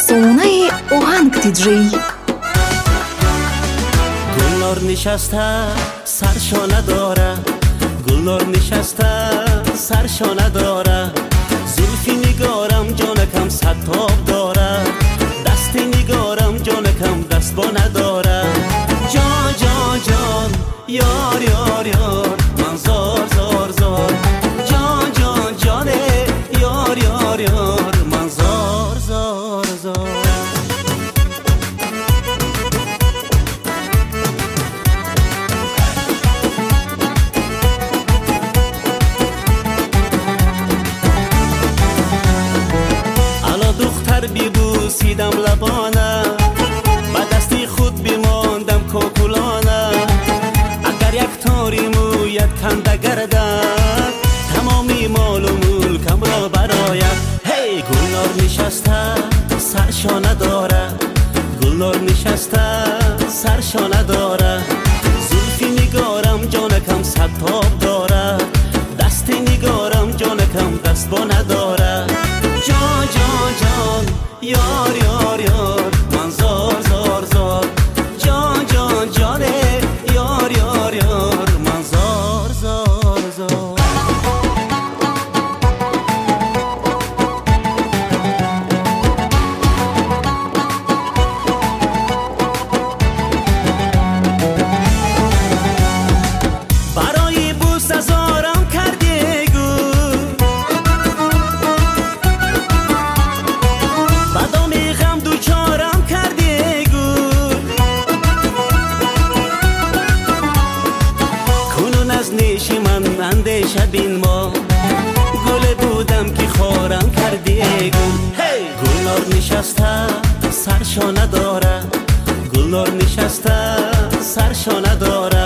افسانه آهنگ دیجی. گلنار نشسته سرشو نداره، گلنار نشسته سرشو نداره، زلفی نگارم جانکم ستاب داره، دستی نگارم جانکم دست با نداره. جان جان جان یار یار یار من زار زار زار، جان جان جانه یار یار یار من زار زار زار. دختر بیبوسیدم لبانه، با دستی خود بیماندم کوکولانه. اگر یک تاری مویت کنده گردد، تمامی مال و ملکم را براید. هی گلنار نشسته سرشو نداره، گلنار نشسته سرشو نداره، زلفی نگارم جانکم ستاب داره، دستی نگارم جانکم دست با نداره. جان جان جان یار یار یار من زار زار زار، جان جان جانه یار یار یار من زار زار زار. برای بوس هزارم کردی گل، بدام غم دوچارم کردی گل، کنون از نیش من اندیشه بین ما، گل بودم که خارم کردی گل. هی گلنار نشسته سرشو نداره، گلنار نشسته سرشو نداره،